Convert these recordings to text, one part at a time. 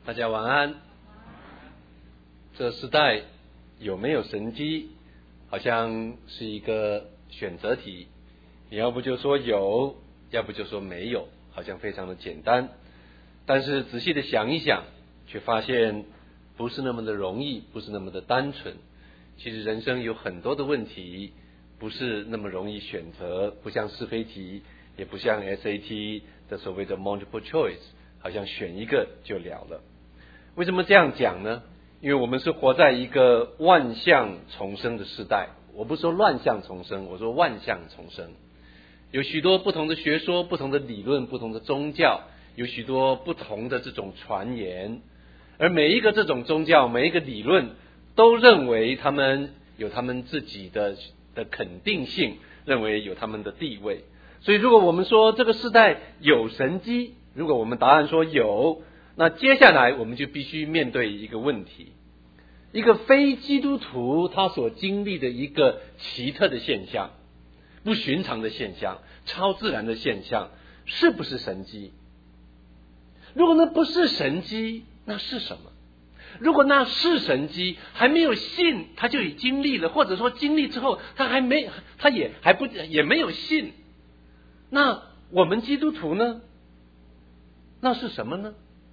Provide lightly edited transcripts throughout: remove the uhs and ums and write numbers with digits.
大家晚安。这时代有没有神机，好像是一个选择题，你要不就说有，要不就说没有，好像非常的简单。但是仔细的想一想，却发现不是那么的容易，不是那么的单纯。其实人生有很多的问题不是那么容易选择，不像是非题，也不像 SAT 的所谓的 multiple choice， 好像选一个就了了。为什么这样讲呢？因为我们是活在一个万象丛生的时代。我不说乱象丛生，我说万象丛生。有许多不同的学说，不同的理论，不同的宗教，有许多不同的这种传言，而每一个这种宗教，每一个理论都认为他们有他们自己的肯定性，认为有他们的地位。所以如果我们说这个时代有神迹，如果我们答案说有，那接下来我们就必须面对一个问题，一个非基督徒他所经历的一个奇特的现象，不寻常的现象，超自然的现象，是不是神迹？如果那不是神迹，那是什么？如果那是神迹，还没有信他就已经历了，或者说经历之后他也没有信，那我们基督徒呢？那是什么呢？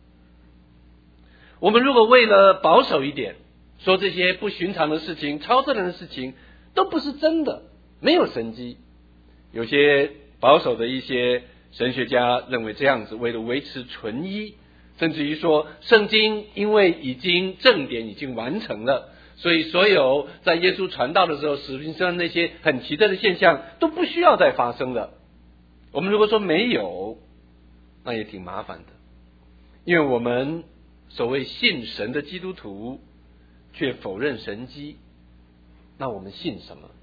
我们如果为了保守一点，说这些不寻常的事情，超自然的事情都不是真的，没有神迹。有些保守的一些神学家认为这样子，为了维持纯一，甚至于说圣经因为正典已经完成了，所以所有在耶稣传道的时候使徒行传那些很奇特的现象都不需要再发生了。我们如果说没有，那也挺麻烦的，因为我们所谓信神的基督徒却否认神迹，那我们信什么？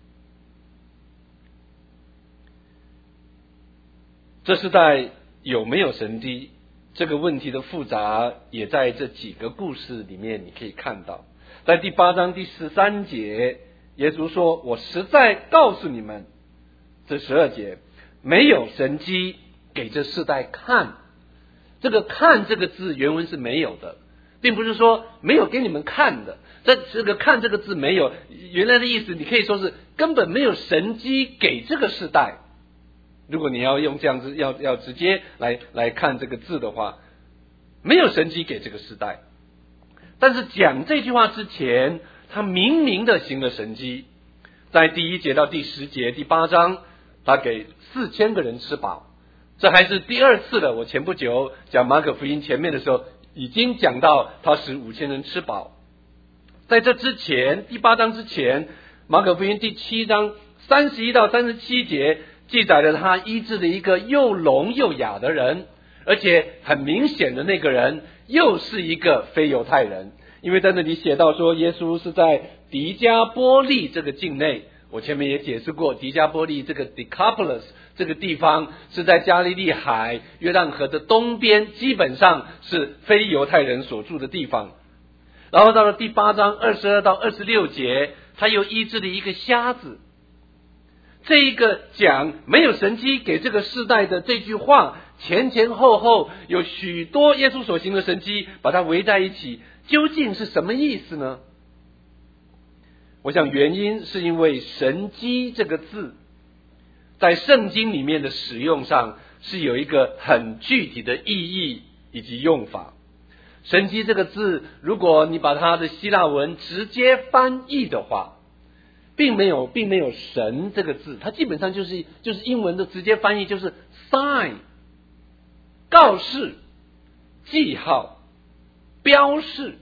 这时代有没有神迹这个问题的复杂，也在这几个故事里面你可以看到。在第8章第13节，耶稣说，我实在告诉你们，这12节，没有神迹给这世代看。这个看这个字原文是没有的，并不是说没有给你们看的，这个看这个字没有，原来的意思你可以说是根本没有神迹给这个世代。如果你要用这样子要直接来看这个字的话，没有神迹给这个世代。但是讲这句话之前，他明明的行了神迹。在第1节到第10节，第8章，他给4000个人吃饱。这还是第2次了，我前不久讲马可福音前面的时候已经讲到他使5000人吃饱。在这之前，第8章之前，马可福音第7章31到37节记载了他医治的一个又聋又哑的人，而且很明显的那个人又是一个非犹太人，因为在那里写到说耶稣是在迪加波利这个境内。我前面也解释过，迪加波利这个 Decapolis 这个地方是在加利利海约旦河的东边，基本上是非犹太人所住的地方。然后到了第8章22到26节，他又医治了一个瞎子。这一个讲没有神迹给这个世代的这句话，前前后后有许多耶稣所行的神迹把它围在一起，究竟是什么意思呢？我想原因是因为神迹这个字在圣经里面的使用上是有一个很具体的意义以及用法。神迹这个字，如果你把它的希腊文直接翻译的话，并没有神这个字，它基本上就是英文的直接翻译，就是 sign 告示、记号、标示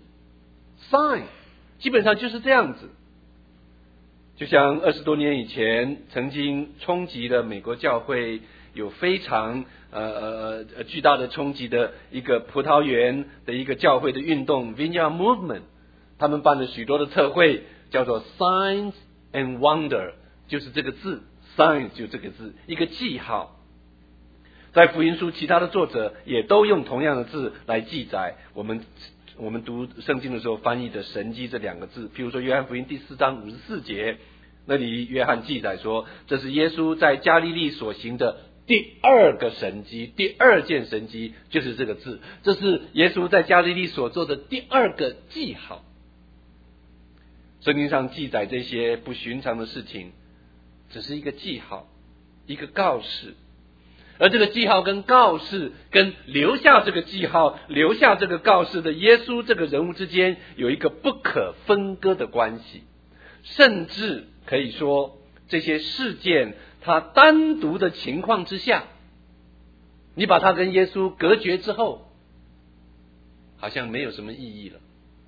sign， 基本上就是这样子。就像20多年以前曾经冲击了美国教会，有非常巨大的冲击的一个葡萄园的一个教会的运动 Vineyard Movement， 他们办了许多的特会，叫做 Signs and Wonder， 就是这个字 Signs 就这个字，一个记号。在福音书其他的作者也都用同样的字来记载我们读圣经的时候翻译的神迹这2个字。譬如说约翰福音第4章54节，那里约翰记载说，这是耶稣在加利利所行的第二个神迹，第二件神迹就是这个字，这是耶稣在加利利所做的第二个记号。圣经上记载这些不寻常的事情，只是一个记号，一个告示。而这个记号跟告示，跟留下这个记号、留下这个告示的耶稣这个人物之间，有一个不可分割的关系。甚至可以说，这些事件它单独的情况之下，你把它跟耶稣隔绝之后，好像没有什么意义了。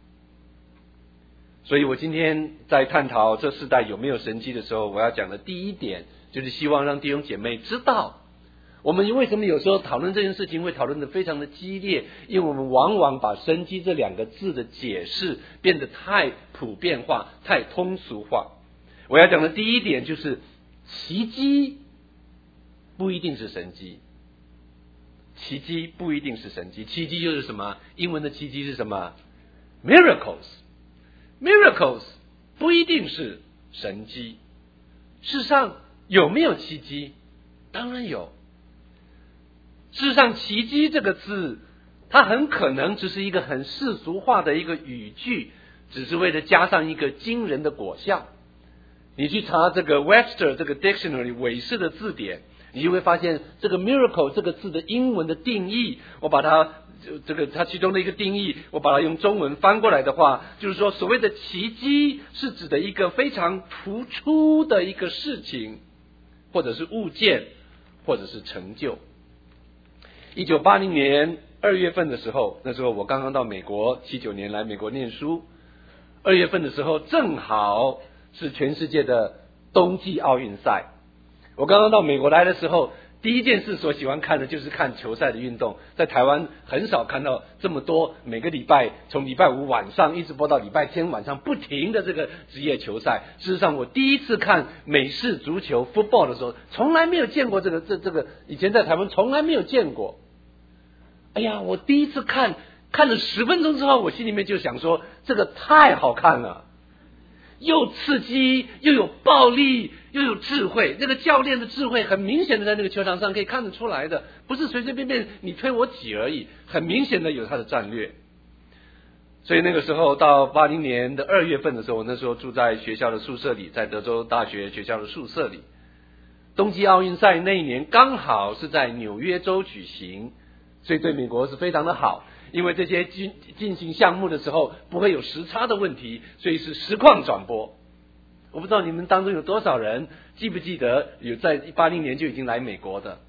所以我今天在探讨这世代有没有神迹的时候，我要讲的第一点，就是希望让弟兄姐妹知道，我们为什么有时候讨论这件事情会讨论得非常的激烈，因为我们往往把神迹这两个字的解释变得太普遍化、太通俗化。我要讲的第一点就是奇迹不一定是神迹，奇迹不一定是神迹。奇迹就是什么？英文的奇迹是什么？ Miracles 不一定是神迹。世上有没有奇迹？当然有。事实上，奇迹这个字，它很可能只是一个很世俗化的一个语句，只是为了加上一个惊人的果效。你去查这个 Webster 这个 Dictionary 韦氏的字典，你就会发现这个 miracle 这个字的英文的定义，我把它它其中的一个定义，我把它用中文翻过来的话，就是说所谓的奇迹是指的一个非常突出的一个事情，或者是物件，或者是成就。1980年2月份的时候，那时候我刚刚到美国，79年来美国念书。2月份的时候，正好是全世界的冬季奥运赛。我刚刚到美国来的时候，第一件事所喜欢看的就是看球赛的运动。在台湾很少看到这么多，每个礼拜从礼拜五晚上一直播到礼拜天晚上不停的这个职业球赛。事实上，我第一次看美式足球 football 的时候，从来没有见过这个以前在台湾从来没有见过。哎呀，我第一次看了10分钟之后，我心里面就想说，这个太好看了，又刺激又有暴力又有智慧。这个教练的智慧很明显的在那个球场上可以看得出来的，不是随随便便你推我挤而已，很明显的有他的战略。所以那个时候到80年的2月份的时候，我那时候住在学校的宿舍里，在德州大学学校的宿舍里。冬季奥运赛那一年刚好是在纽约州举行，所以对美国是非常的好，因为这些进行项目的时候不会有时差的问题，所以是实况转播。我不知道你们当中有多少人记不记得有在80年就已经来美国的。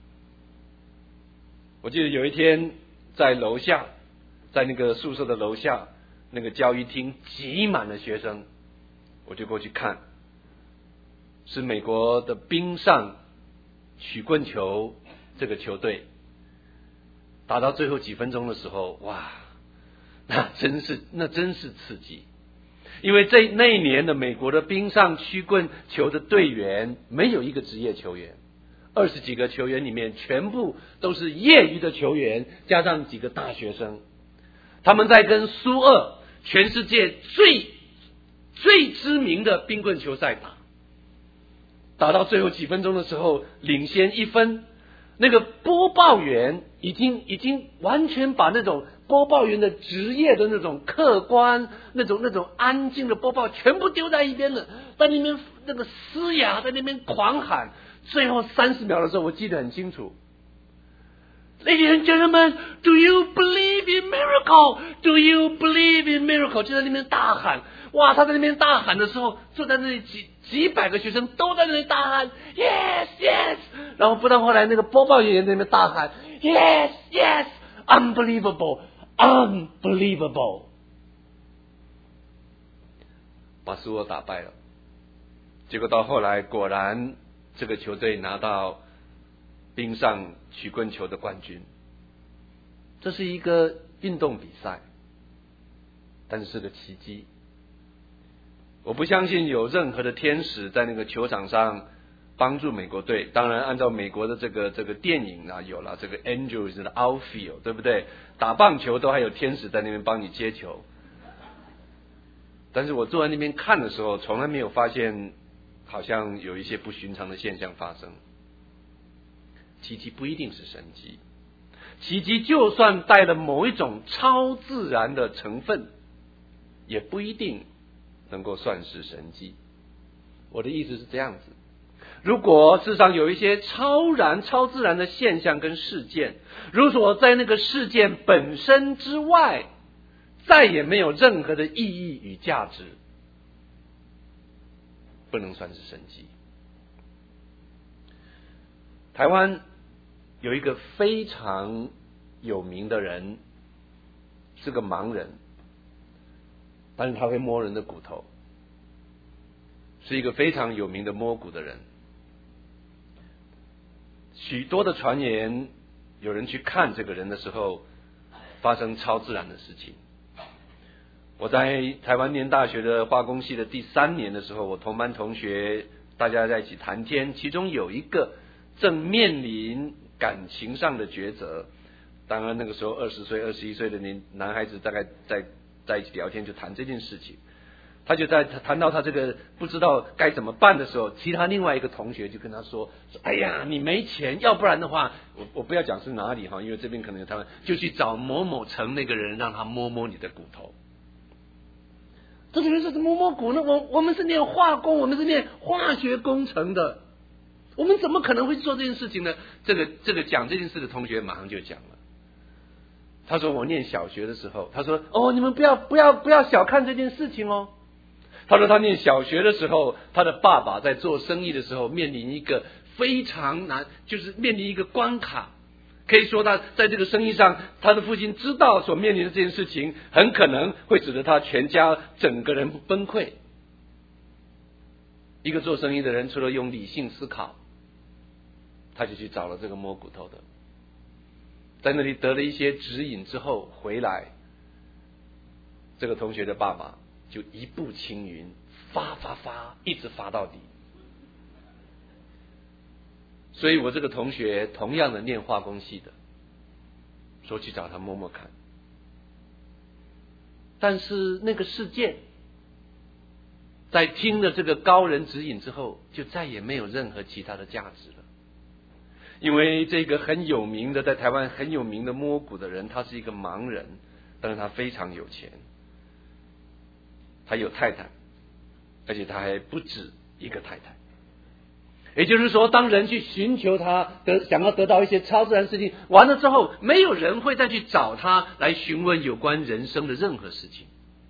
我记得有一天在楼下，在那个宿舍的楼下，那个教育厅挤满了学生，我就过去看，是美国的冰上曲棍球这个球队打到最后几分钟的时候，哇，那真是刺激。因为那一年的美国的冰上曲棍球的队员没有一个职业球员，20几个球员里面全部都是业余的球员，加上几个大学生。他们在跟苏俄全世界最知名的冰棍球赛打到最后几分钟的时候领先1分。那个播报员已经完全把那种播报员的职业的那种客观、那种安静的播报全部丢在一边了，在那边那个嘶哑，在那边狂喊。最后30秒的时候，我记得很清楚。Ladies and gentlemen, do you believe in miracle? Do you believe in miracle? 就在那边大喊。哇，他在那边大喊的时候，坐在那里几百个学生都在那里大喊 Yes, yes。 然后不到后来那个播报员在那边大喊 Yes, yes, unbelievable, unbelievable。 把苏俄打败了。结果到后来果然这个球队拿到冰上曲棍球的冠军。这是一个运动比赛，但是个奇迹。我不相信有任何的天使在那个球场上帮助美国队。当然按照美国的这个电影啊，有了这个 Angels 的 outfield， 对不对？打棒球都还有天使在那边帮你接球。但是我坐在那边看的时候，从来没有发现好像有一些不寻常的现象发生。 奇迹不一定是神迹。奇迹就算带了某一种超自然的成分，也不一定能够算是神迹。我的意思是这样子，如果世上有一些超自然的现象跟事件，如果在那个事件本身之外再也没有任何的意义与价值，不能算是神迹。台湾有一个非常有名的人，是个盲人，但是他会摸人的骨头，是一个非常有名的摸骨的人。许多的传言，有人去看这个人的时候，发生超自然的事情。我在台湾念大学的化工系的第3年的时候，我同班同学大家在一起谈天，其中有一个正面临感情上的抉择。当然那个时候20岁21岁的男孩子大概在一起聊天，就谈这件事情。他就在谈到他这个不知道该怎么办的时候，其他另外一个同学就跟他说哎呀，你没钱，要不然的话，我不要讲是哪里哈，因为这边可能有他们，就去找某某城那个人，让他摸摸你的骨头。这个人说摸摸骨呢？我们是念化工，我们是念化学工程的，我们怎么可能会做这件事情呢？这个讲这件事的同学马上就讲了。他说我念小学的时候，他说你们不要小看这件事情哦。他说他念小学的时候，他的爸爸在做生意的时候面临一个非常难，就是面临一个关卡。可以说他在这个生意上，他的父亲知道所面临的这件事情，很可能会使得他全家整个人崩溃。一个做生意的人，除了用理性思考，他就去找了这个摸骨头的，在那里得了一些指引之后回来，这个同学的爸爸就一步青云，发一直发到底。所以我这个同学同样的念化工系的，说去找他摸摸看。但是那个事件在听了这个高人指引之后，就再也没有任何其他的价值了。因为这个很有名的，在台湾很有名的摸骨的人，他是一个盲人，但是他非常有钱，他有太太，而且他还不止一个太太。也就是说，当人去寻求他想要得到一些超自然事情完了之后，没有人会再去找他来询问有关人生的任何事情。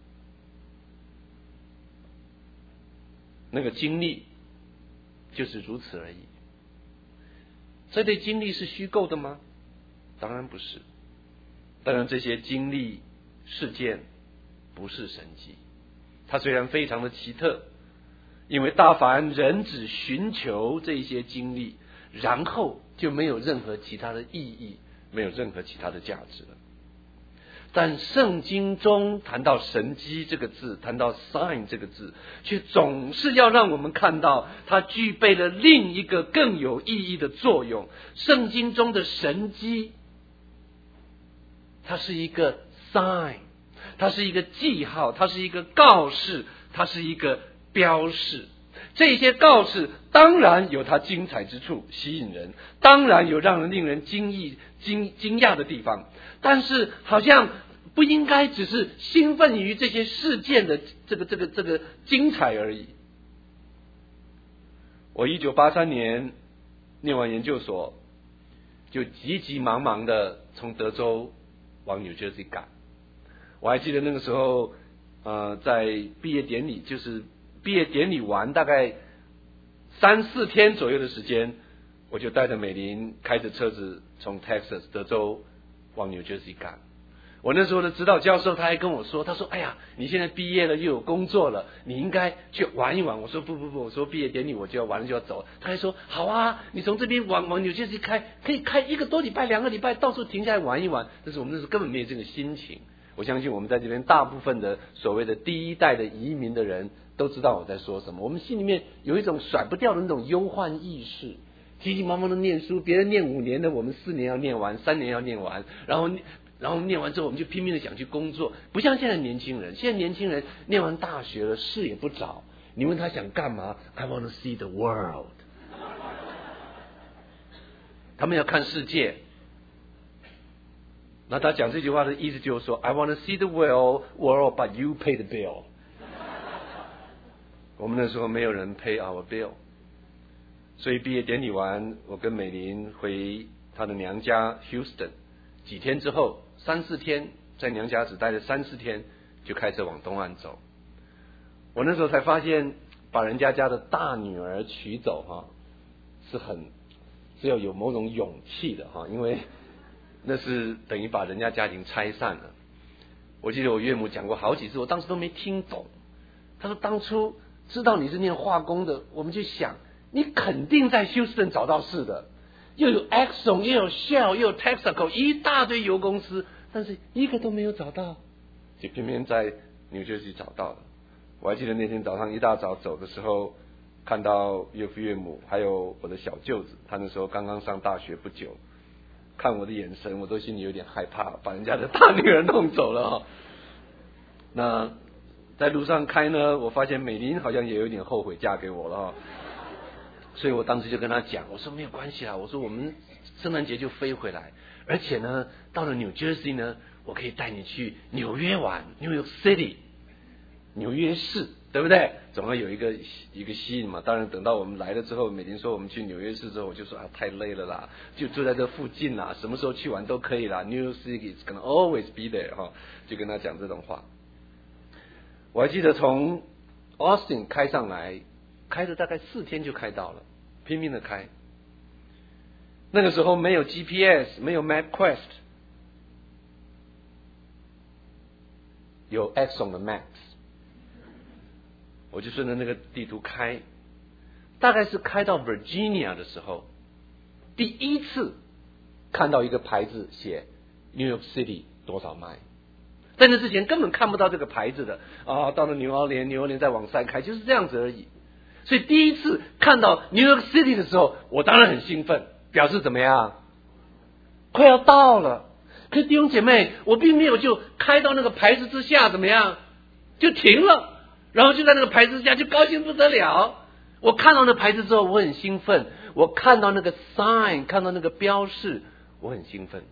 那个经历就是如此而已。这类经历是虚构的吗？当然不是。当然这些经历事件不是神迹，它虽然非常的奇特，因为大凡人只寻求这些经历，然后就没有任何其他的意义，没有任何其他的价值了。但圣经中谈到神迹这个字，谈到 sign 这个字，却总是要让我们看到它具备了另一个更有意义的作用。圣经中的神迹，它是一个 sign， 它是一个记号，它是一个告示，它是一个标示。这些告示当然有它精彩之处，吸引人，当然有让人令人惊讶的地方，但是好像不应该只是兴奋于这些事件的这个精彩而已。我1983年念完研究所，就急急忙忙的从德州往 New Jersey 赶。我还记得那个时候在毕业典礼，就是毕业典礼完大概3-4天左右的时间，我就带着美玲开着车子从 Texas 德州往 New Jersey 赶。我那时候的指导教授他还跟我说，他说哎呀，你现在毕业了又有工作了，你应该去玩一玩。我说不，我说毕业典礼我就要完了就要走。他还说好啊，你从这边往 New Jersey 开，可以开1个多礼拜2个礼拜，到处停下来玩一玩。但是我们那时候根本没有这个心情。我相信我们在这边大部分的所谓的第一代的移民的人都知道我在说什么。我们心里面有一种甩不掉的那种忧患意识，急急忙忙的念书，别人念5年的，我们4年要念完，3年要念完，然后念完之后我们就拼命的想去工作。不像现在年轻人，现在年轻人念完大学了事也不找，你问他想干嘛， I want to see the world。 他们要看世界。那他讲这句话的意思就是说 I want to see the world, but you pay the bill。 我们那时候没有人 pay our bill， 所以毕业典礼完，我跟美玲回她的娘家 Houston， 几天之后3-4天，在娘家只待了3-4天，就开车往东岸走。我那时候才发现，把人家的大女儿娶走是要有某种勇气的因为那是等于把人家家庭拆散了。我记得我岳母讲过好几次，我当时都没听懂。他说当初知道你是念化工的，我们就想你肯定在休斯顿找到事的，又有 Exxon 又有 Shell 又有 Texaco 一大堆油公司，但是一个都没有找到，就偏偏在纽约市找到了。我还记得那天早上一大早走的时候，看到岳父岳母还有我的小舅子，他那时候刚刚上大学不久，看我的眼神我都心里有点害怕，把人家的大女儿弄走了那在路上开呢，我发现美玲好像也有点后悔嫁给我了所以我当时就跟她讲，我说没有关系啦，我说我们圣诞节就飞回来，而且呢到了 New Jersey 呢，我可以带你去纽约玩 New York City， 纽约市，对不对？总要有一个吸引嘛。当然等到我们来了之后，美玲说我们去纽约市之后，我就说太累了啦，就住在这附近啦，什么时候去玩都可以啦， New York City is gonna always be there 就跟她讲这种话。我还记得从 Austin 开上来，开了大概4天就开到了，拼命的开。那个时候没有 GPS， 没有 MapQuest， 有 Exxon 的 Maps， 我就顺着那个地图开，大概是开到 Virginia 的时候，第一次看到一个牌子写 New York City 多少迈。在那之前根本看不到这个牌子的到了纽奥良再往上开，就是这样子而已。所以第一次看到 New York City 的时候，我当然很兴奋，表示怎么样？快要到了。可是弟兄姐妹，我并没有就开到那个牌子之下怎么样就停了，然后就在那个牌子之下就高兴不得了。我看到那牌子之后我很兴奋，我看到那个 sign， 看到那个标示，我很兴奋。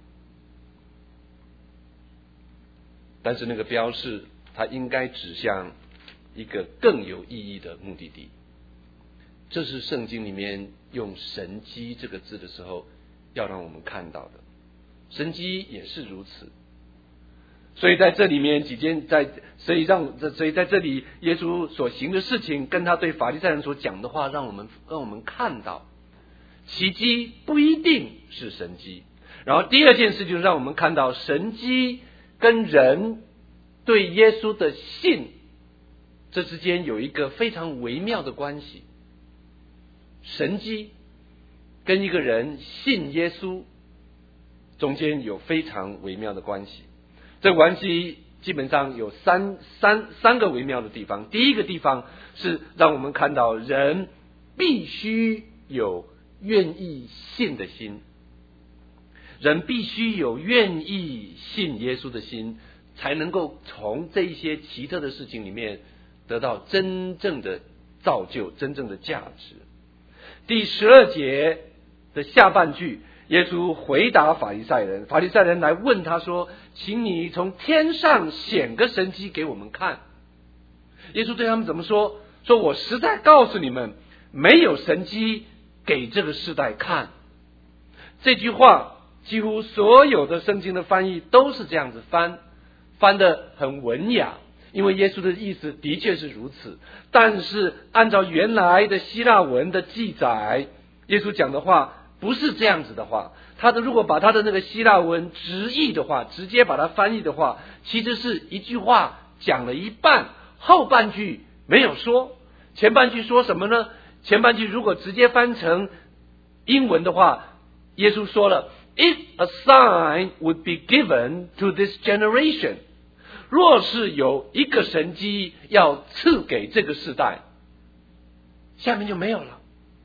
但是那个标示它应该指向一个更有意义的目的地，这是圣经里面用神迹这个字的时候要让我们看到的。神迹也是如此。所以在这里面所以在这里耶稣所行的事情跟他对法利赛人所讲的话，让我们看到奇迹不一定是神迹。然后第二件事就是让我们看到神迹跟人对耶稣的信，这之间有一个非常微妙的关系。神迹跟一个人信耶稣中间有非常微妙的关系。这个关系基本上有三个微妙的地方。第一个地方是让我们看到人必须有愿意信的心，人必须有愿意信耶稣的心，才能够从这一些奇特的事情里面得到真正的造就，真正的价值。第12节的下半句，耶稣回答法利赛人，法利赛人来问他说，请你从天上显个神迹给我们看。耶稣对他们怎么说？说我实在告诉你们，没有神迹给这个世代看。这句话几乎所有的圣经的翻译都是这样子翻得很文雅，因为耶稣的意思的确是如此。但是按照原来的希腊文的记载，耶稣讲的话不是这样子的话，如果把他的那个希腊文直译的话，直接把它翻译的话，其实是一句话讲了一半，后半句没有说。前半句说什么呢？前半句如果直接翻成英文的话，耶稣说了 If a sign would be given to this generation， 若是有一个神迹要赐给这个世代，下面就没有了，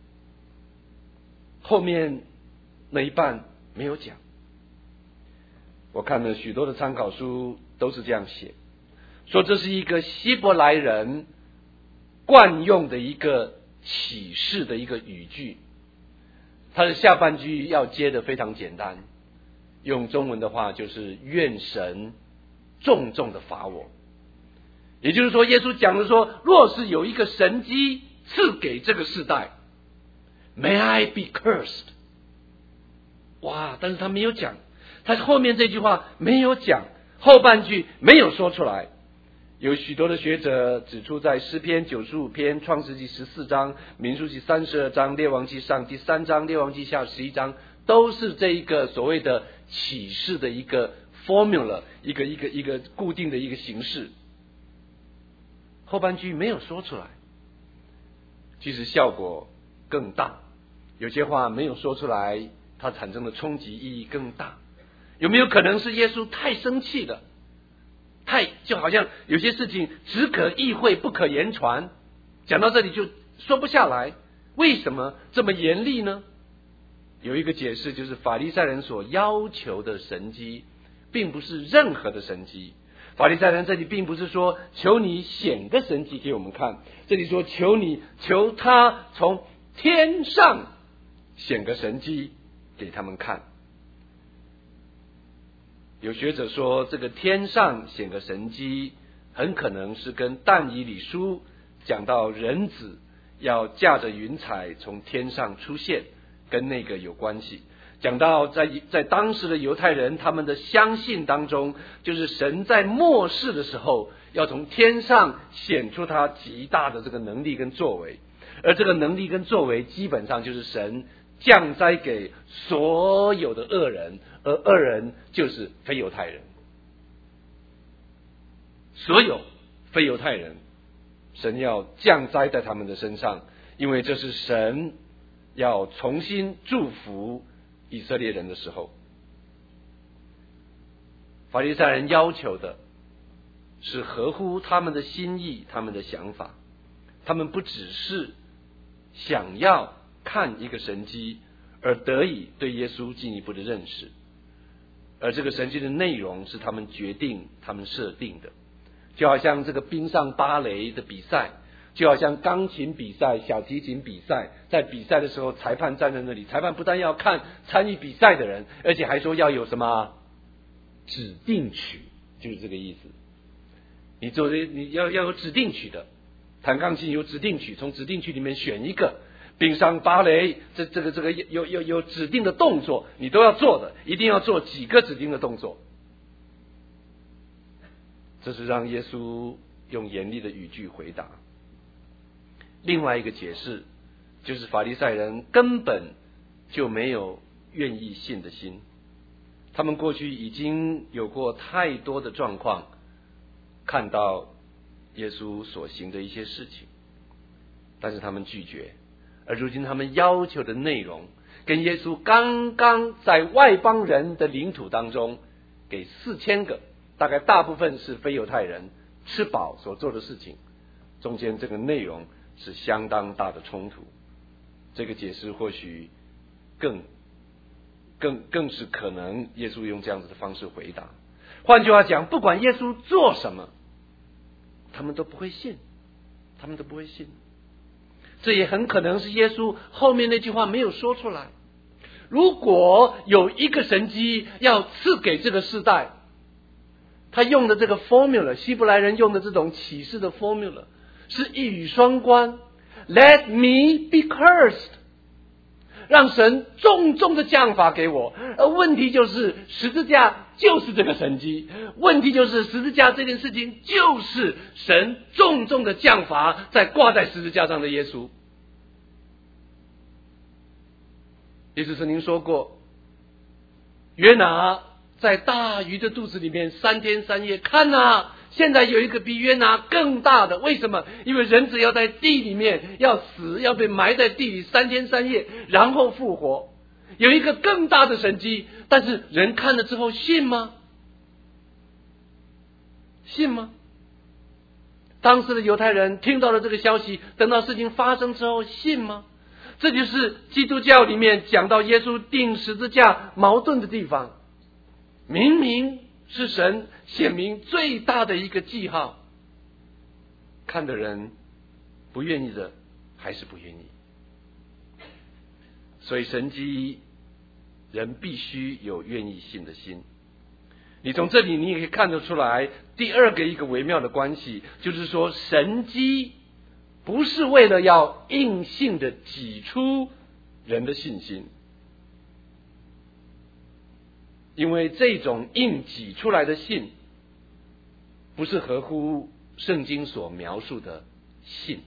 后面那一半没有讲。我看了许多的参考书都是这样写，说这是一个希伯来人惯用的一个启示的一个语句。 他的下半句要接的非常简单，用中文的话就是愿神重重的罚我。也就是说，耶稣讲的说，若是有一个神迹赐给这个世代， May I be cursed。 哇，但是他没有讲，他后面这句话没有讲，后半句没有说出来。有许多的学者指出，在诗篇95篇、创世纪14章、民数记32章、列王记上第3章、列王记下11章，都是这一个所谓的启示的一个 formula， 一个固定的一个形式。后半句没有说出来，其实效果更大。有些话没有说出来，它产生的冲击意义更大。有没有可能是耶稣太生气了，就好像有些事情只可意会不可言传，讲到这里就说不下来，为什么这么严厉呢？有一个解释，就是法利赛人所要求的神迹并不是任何的神迹。法利赛人这里并不是说求你显个神迹给我们看，这里说求他从天上显个神迹给他们看。有学者说，这个天上显个神迹很可能是跟但以理书讲到人子要驾着云彩从天上出现跟那个有关系。讲到在当时的犹太人，他们的相信当中，就是神在末世的时候要从天上显出他极大的这个能力跟作为，而这个能力跟作为基本上就是神降灾给所有的恶人，而恶人就是非犹太人。所有非犹太人，神要降灾在他们的身上，因为这是神要重新祝福以色列人的时候。法利赛人要求的是合乎他们的心意，他们的想法。他们不只是想要看一个神迹，而得以对耶稣进一步的认识，而这个神迹的内容是他们决定、他们设定的。就好像这个冰上芭蕾的比赛，就好像钢琴比赛、小提琴比赛，在比赛的时候，裁判站在那里，裁判不但要看参与比赛的人，而且还说要有什么指定曲，就是这个意思。你要有指定曲的，弹钢琴有指定曲，从指定曲里面选一个。冰上芭蕾这个有指定的动作，你都要做的，一定要做几个指定的动作。这是让耶稣用严厉的语句回答。另外一个解释就是法利赛人根本就没有愿意信的心，他们过去已经有过太多的状况，看到耶稣所行的一些事情，但是他们拒绝。而如今他们要求的内容跟耶稣刚刚在外邦人的领土当中给4000个，大概大部分是非犹太人吃饱所做的事情，中间这个内容是相当大的冲突。这个解释或许更是可能耶稣用这样子的方式回答。换句话讲，不管耶稣做什么，他们都不会信，他们都不会信。这也很可能是耶稣后面那句话没有说出来。如果有一个神迹要赐给这个世代，他用的这个 formula， 希伯来人用的这种启示的 formula 是一语双关。 Let me be cursed， 让神重重的降罚给我。而问题就是十字架就是这个神迹，问题就是十字架这件事情就是神重重的降罚在挂在十字架上的耶稣。耶稣曾经说过，约拿在大鱼的肚子里面3天3夜，看啊，现在有一个比约拿更大的。为什么？因为人子要在地里面要死，要被埋在地里3天3夜，然后复活。有一个更大的神迹，但是人看了之后信吗？信吗？当时的犹太人听到了这个消息，等到事情发生之后信吗？这就是基督教里面讲到耶稣钉十字架矛盾的地方。明明是神显明最大的一个记号，看的人不愿意的还是不愿意。 所以神迹人必须有愿意信的心。你从这里你也可以看得出来，第二个一个微妙的关系，就是说神迹不是为了要硬性的挤出人的信心，因为这种硬挤出来的信不是合乎圣经所描述的信。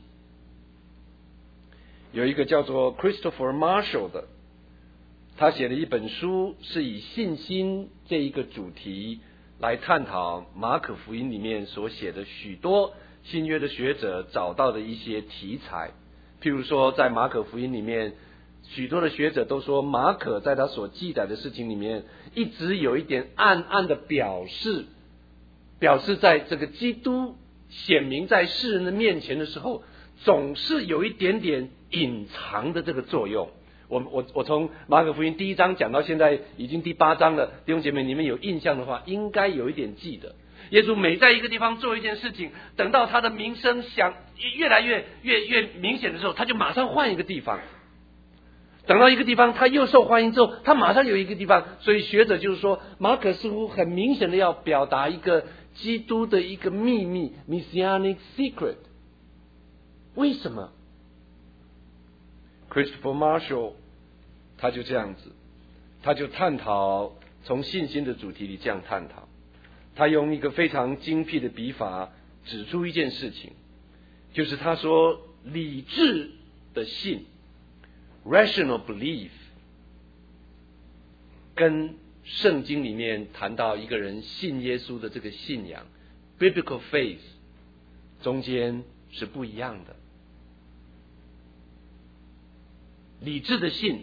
有一个叫做 Christopher Marshall 的，他写了一本书，是以信心这一个主题来探讨马可福音里面所写的许多新约的学者找到的一些题材。譬如说在马可福音里面，许多的学者都说马可在他所记载的事情里面一直有一点暗暗的表示在这个基督显明在世人的面前的时候，总是有一点点隐藏的这个作用。我从马可福音第1章讲到现在已经第8章了，弟兄姐妹，你们有印象的话应该有一点记得，耶稣每在一个地方做一件事情，等到他的名声越来越明显的时候，他就马上换一个地方，等到一个地方他又受欢迎之后，他马上有一个地方。所以学者就是说，马可似乎很明显的要表达一个基督的一个秘密 Messianic secret。 为什么 Christopher Marshall 他就这样子，他就探讨，从信心的主题里这样探讨，他用一个非常精辟的笔法指出一件事情，就是他说理智的信 rational belief 跟圣经里面谈到一个人信耶稣的这个信仰 biblical faith 中间是不一样的。理智的信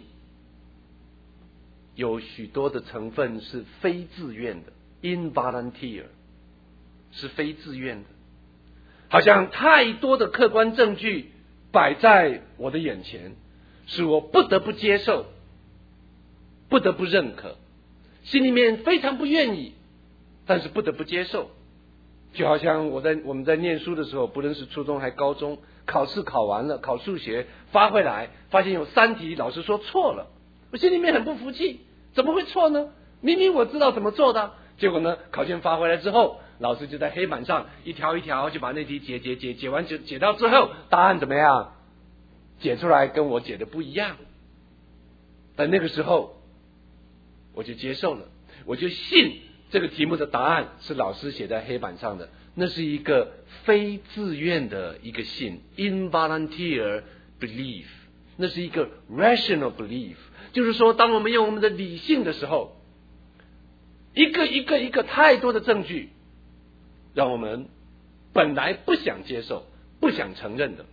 有许多的成分是非自愿的 involunteer 是非自愿的，好像太多的客观证据摆在我的眼前，使我不得不接受，不得不认可，心里面非常不愿意，但是不得不接受。就好像我们在念书的时候，不论是初中还高中，考试考完了，考数学发回来，发现有3题老师说错了，我心里面很不服气，怎么会错呢？明明我知道怎么做的。结果呢，考卷发回来之后，老师就在黑板上一条一条就把那题解完，解到之后答案怎么样？解出来跟我解的不一样。但那个时候我就接受了，我就信这个题目的答案是老师写在黑板上的，那是一个非自愿的一个信 involunteer belief， 那是一个 rational belief， 就是说当我们用我们的理性的时候，一个太多的证据让我们本来不想接受不想承认的。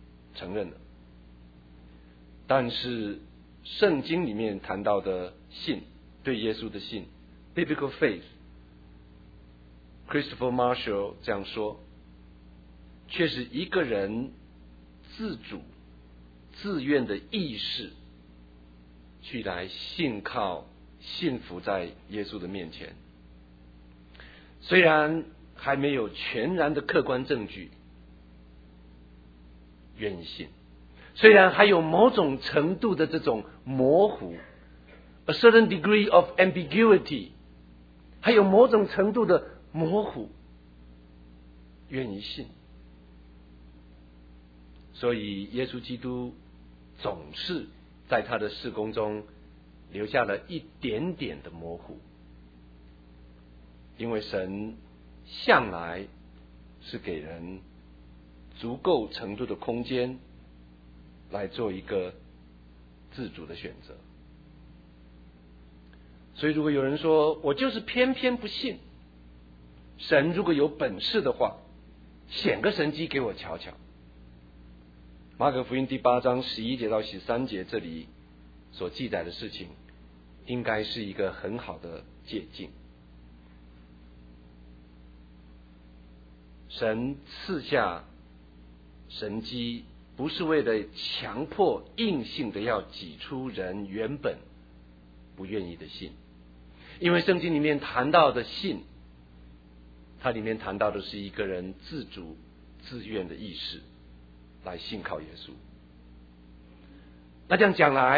但是圣经里面谈到的信，对耶稣的信 biblical faith， Christopher Marshall 这样说，却是一个人自主自愿的意识去来信靠信服在耶稣的面前。虽然还没有全然的客观证据，愿意信，虽然还有某种程度的这种模糊 a certain degree of ambiguity， 还有某种程度的模糊，愿意信。所以耶稣基督总是在他的事工中留下了一点点的模糊，因为神向来是给人足够程度的空间来做一个自主的选择。所以如果有人说我就是偏偏不信，神如果有本事的话，显个神迹给我瞧瞧。马可福音第8章11节到13节这里所记载的事情，应该是一个很好的借鉴。神赐下神迹，不是为了强迫硬性的要挤出人原本不愿意的信，因为圣经里面谈到的信，它里面谈到的是一个人自主自愿的意识来信靠耶稣。那这样讲来，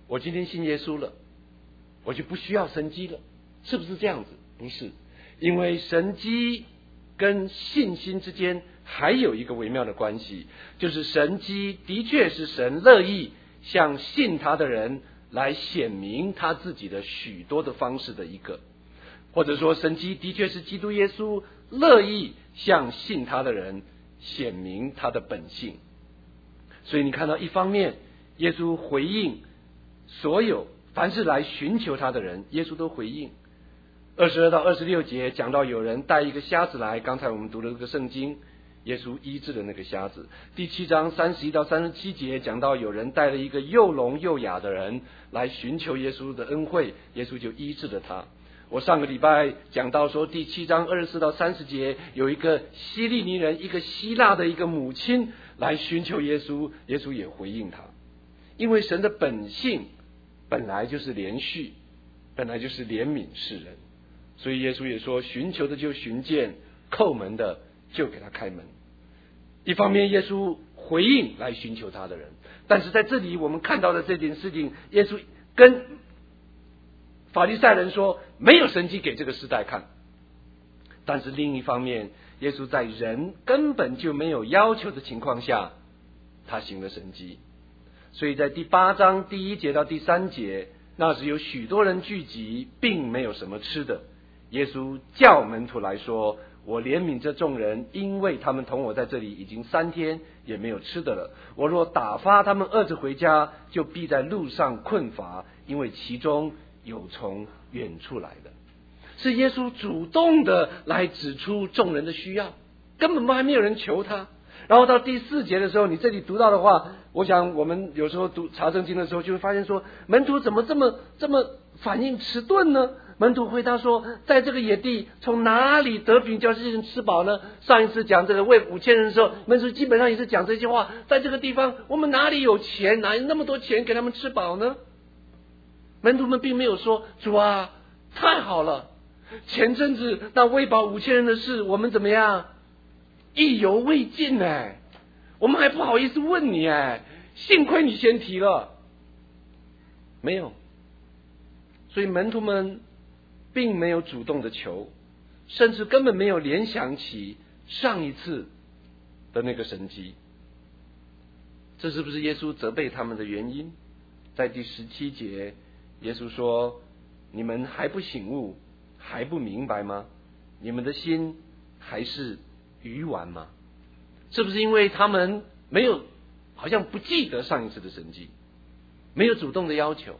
我今天信耶稣了，我就不需要神迹了，是不是这样子？不是，因为神迹跟信心之间还有一个微妙的关系，就是神迹的确是神乐意向信他的人来显明他自己的许多的方式的一个，或者说神迹的确是基督耶稣乐意向信他的人显明他的本性。所以你看到一方面耶稣回应所有凡是来寻求他的人，耶稣都回应。22到26节讲到有人带一个瞎子来，刚才我们读了这个圣经，耶稣医治了那个瞎子。第7章31到37节讲到有人带了一个又聋又哑的人来寻求耶稣的恩惠，耶稣就医治了他。我上个礼拜讲到说，第7章24到30节有一个希利尼人，一个希腊的一个母亲来寻求耶稣，耶稣也回应他。因为神的本性本来就是连续，本来就是怜悯世人，所以耶稣也说，寻求的就寻见，叩门的就给他开门。一方面耶稣回应来寻求他的人，但是在这里我们看到的这件事情，耶稣跟法利赛人说没有神迹给这个时代看，但是另一方面耶稣在人根本就没有要求的情况下，他行了神迹。所以在第8章第1节到第3节，那时有许多人聚集，并没有什么吃的。耶稣叫门徒来说，我怜悯这众人，因为他们同我在这里已经3天，也没有吃的了。我若打发他们饿着回家，就必在路上困乏，因为其中有从远处来的。是耶稣主动的来指出众人的需要，根本还没有人求他。然后到第4节的时候，你这里读到的话，我想我们有时候读查圣经的时候，就会发现说，门徒怎么这么反应迟钝呢？门徒回答说，在这个野地，从哪里得饼叫这些人吃饱呢？上一次讲这个喂5000人的时候，门徒基本上也是讲这些话，在这个地方我们哪里有钱，哪有那么多钱给他们吃饱呢？门徒们并没有说，主啊，太好了，前阵子那喂饱5000人的事，我们怎么样意犹未尽哎，我们还不好意思问你哎，幸亏你先提了。没有，所以门徒们并没有主动的求，甚至根本没有联想起上一次的那个神迹。这是不是耶稣责备他们的原因？在第17节，耶稣说，你们还不醒悟，还不明白吗？你们的心还是愚顽吗？是不是因为他们没有，好像不记得上一次的神迹，没有主动的要求？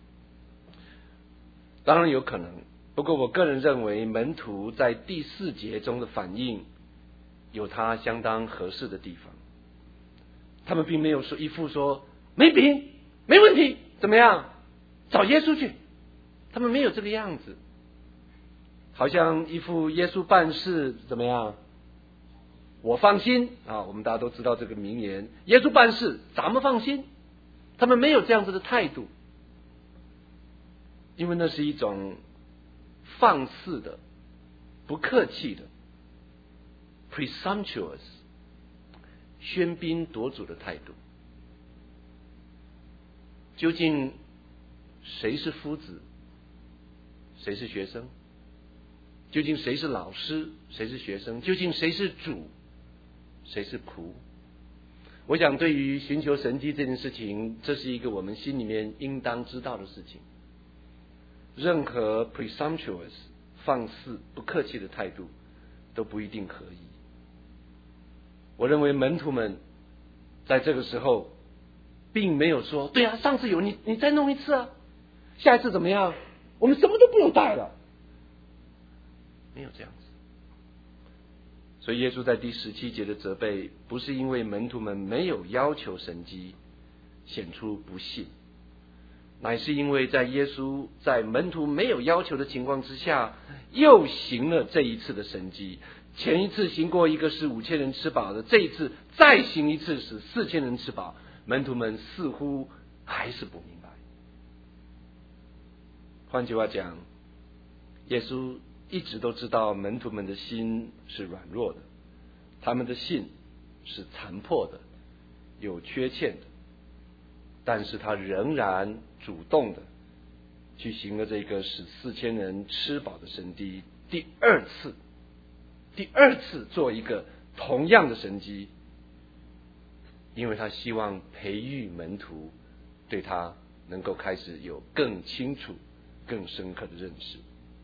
当然有可能，不过我个人认为门徒在第4节中的反应有他相当合适的地方。他们并没有说一副说没饼没问题，怎么样找耶稣去，他们没有这个样子，好像一副耶稣办事怎么样我放心啊，我们大家都知道这个名言，耶稣办事咱们放心。他们没有这样子的态度，因为那是一种放肆的、不客气的 presumptuous 喧宾夺主的态度。究竟谁是夫子，谁是学生？究竟谁是老师，谁是学生？究竟谁是主，谁是仆？我想对于寻求神迹这件事情，这是一个我们心里面应当知道的事情。任何 presumptuous 放肆不客气的态度都不一定可以。我认为门徒们在这个时候并没有说，对啊，上次有你再弄一次啊，下一次怎么样，我们什么都不用带了，没有这样子。所以耶稣在第17节的责备，不是因为门徒们没有要求神迹显出不信，乃是因为在耶稣在门徒没有要求的情况之下，又行了这一次的神迹。前一次行过一个是5000人吃饱的，这一次再行一次是4000人吃饱，门徒们似乎还是不明白。换句话讲，耶稣一直都知道门徒们的心是软弱的，他们的信是残破的，有缺陷的，但是他仍然主动的去行了这个使4000人吃饱的神迹，第二次做一个同样的神迹，因为他希望培育门徒对他能够开始有更清楚更深刻的认识。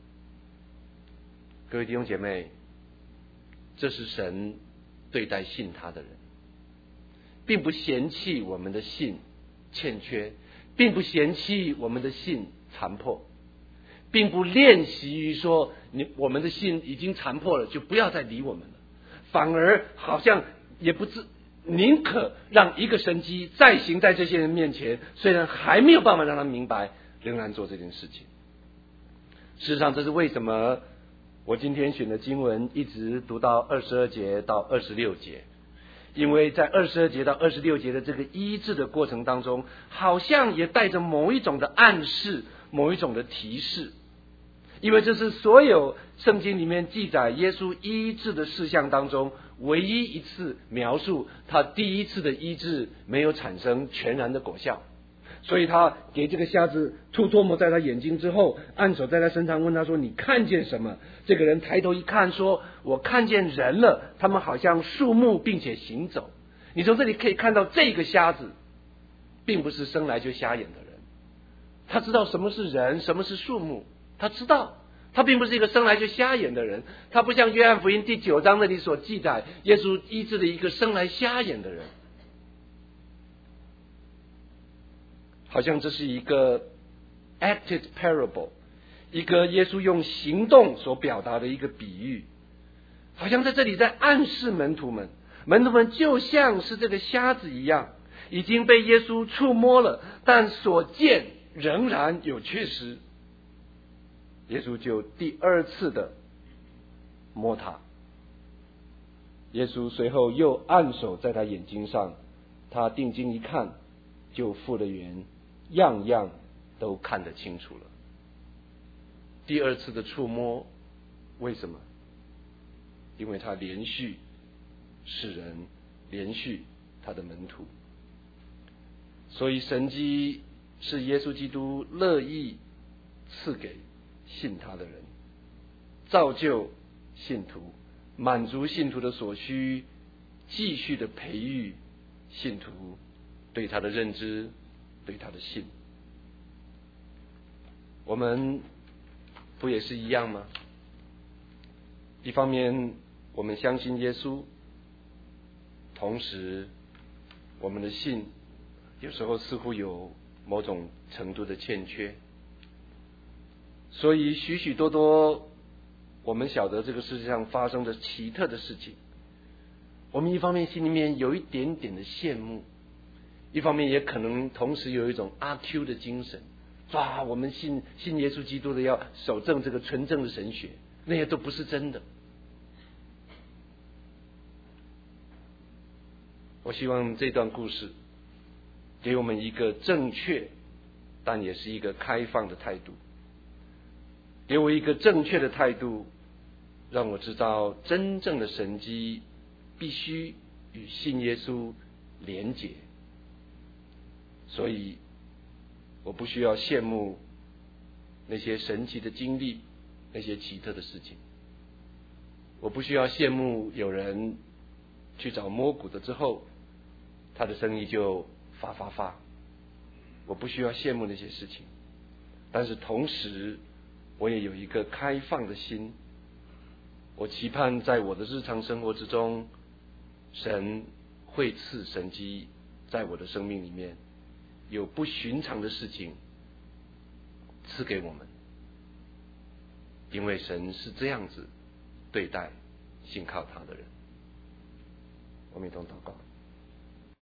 各位弟兄姐妹，这是神对待信他的人，并不嫌弃我们的信欠缺，并不嫌弃我们的信残破，并不练习于说我们的信已经残破了就不要再理我们了，反而好像也不宁可让一个神迹再行在这些人面前，虽然还没有办法让他明白，仍然做这件事情。事实上，这是为什么我今天选的经文一直读到22节到26节，因为在22节到26节的这个医治的过程当中，好像也带着某一种的暗示，某一种的提示，因为这是所有圣经里面记载耶稣医治的事项当中唯一一次描述他第一次的医治没有产生全然的果效，所以他给这个瞎子吐唾沫在他眼睛之后，按手在他身上，问他说你看见什么？这个人抬头一看说我看见人了，他们好像树木并且行走。你从这里可以看到，这个瞎子并不是生来就瞎眼的人，他知道什么是人，什么是树木，他知道他并不是一个生来就瞎眼的人，他不像约翰福音第9章那里所记载耶稣医治了一个生来瞎眼的人，好像这是一个 acted parable， 一个耶稣用行动所表达的一个比喻，好像在这里在暗示门徒们就像是这个瞎子一样，已经被耶稣触摸了，但所见仍然有缺失。耶稣就第二次的摸他，耶稣随后又按手在他眼睛上，他定睛一看，就复了原，样样都看得清楚了。第二次的触摸，为什么？因为他连续使人，连续他的门徒，所以神迹是耶稣基督乐意赐给信他的人，造就信徒，满足信徒的所需，继续的培育信徒对他的认知，对他的信。我们不也是一样吗？一方面我们相信耶稣，同时我们的信有时候似乎有某种程度的欠缺，所以许许多多我们晓得这个世界上发生的奇特的事情，我们一方面心里面有一点点的羡慕，一方面也可能同时有一种阿 Q 的精神，哇，我们信耶稣基督的要守正这个纯正的神学，那些都不是真的。我希望这段故事给我们一个正确但也是一个开放的态度，给我一个正确的态度，让我知道真正的神迹必须与信耶稣连结，所以我不需要羡慕那些神奇的经历，那些奇特的事情，我不需要羡慕有人去找摸骨的之后他的生意就发，我不需要羡慕那些事情，但是同时我也有一个开放的心，我期盼在我的日常生活之中，神会赐神迹在我的生命里面，有不寻常的事情赐给我们，因为神是这样子对待信靠他的人。我们一同祷告。